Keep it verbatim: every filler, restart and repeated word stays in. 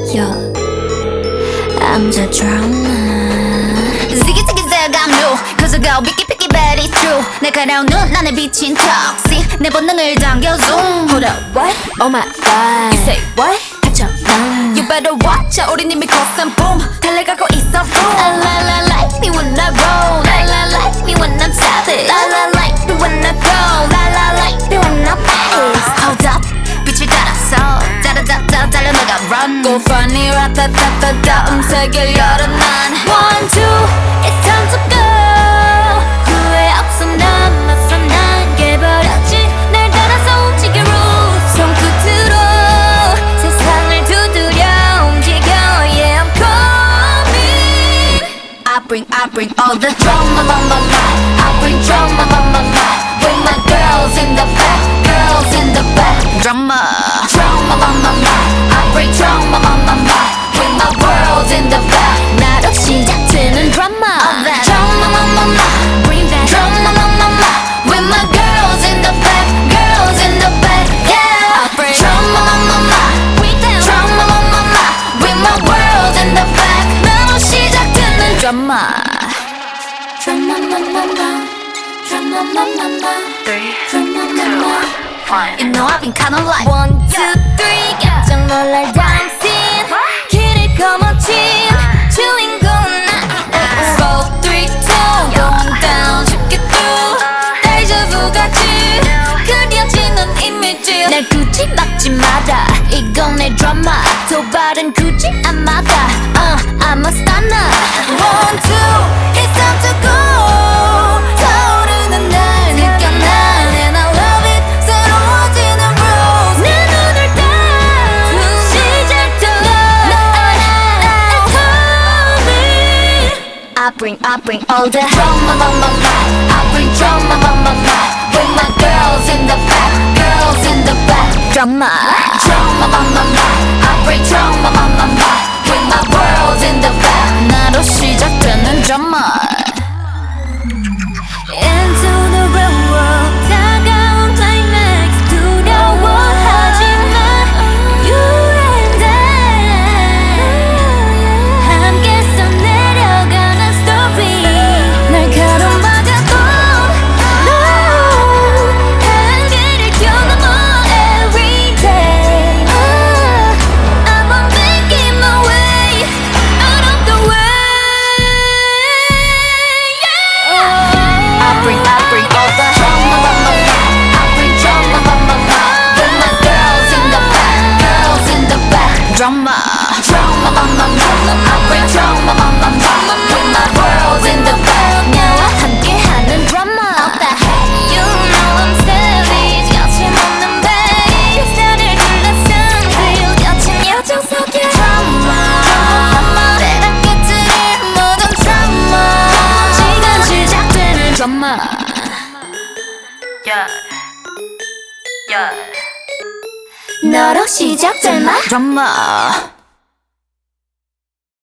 Yo, I'm the drama. Ziggy ziggy zag I'm new Cause I go picky picky but it's true 날카로운 눈 안에 비친 턱시 내 본능을 당겨 zoom. Hold up, what? Oh my god. You say what? 닥쳐, 난. You better watch out 우린 이미 cross and boom 달려가고 있어 boom. La la la like me when I roll La la like me when I'm savage La la like me when I go La la like me when I'm fast. Hold up 빛을 따라서 따라따따 달려나가 run Go funny 라따따따따 음색을 열어 난 One two it's time to go 후회 없어 난 맞서 난 깨버렸지 날 따라서 움직여 rules 손끝으로 세상을 두드려 움직여 Yeah I'm coming I bring I bring all the drama my my my I bring drama my my my With my girls in the back girls in the back Drama Drama my my my I bring drama my my my With my world in the back 나로 시작되는 drama Drama my my my Bring that drama my my my With my girls in the back girls in the back Yeah I bring drama my my my Bring that drama my my my With my world in the back 나로 시작되는 drama Drama my my my Drama my my my Three Drama my my You know I've been kinda like One, two, three 깜짝 놀랄 dancing 길을 거머쥔 주인공은 나 Four, three, two Going down 쉽게 through 데자부 같이 그려지는 이미지 날 굳이 막지 마라 이건 내 드라마 도발은 굳이 안 막아 uh, I'm a stunner One, two It's time to go 타오르는 날 느껴 난 And I love it 새로워지는 rules 내 눈을 딱 시작되어 It's coming I bring, I bring all the drama, my, my, my I bring drama, my, my, my With my girls in the back, girls in the back Drama, drama, my, my, my I bring drama, my, my, my With my world in the back 나로 시작되는 drama Into the real world 다가온 climax 두려워하지마 You and I 함께 써내려가는 story 날카로운 바다도 No 한계를 뛰어넘어 every day I'm on making my way out of the way yeah. I bring, I bring all the drama, my, my, my. I bring drama, my, my, my. With my girls in the back, girls in the back. Drama, drama, my, my, my. I bring drama, my, my, my. With my world in the back. 나와 함께하는 drama. You know I'm savage, 거침없는 bass. 나를 둘러싼 그 거친 여정 속에 drama, drama. 내가 깨뜨릴 모든 drama. 지금 시작되는 drama. Yeah, yeah. 너로 시작될 마 drama.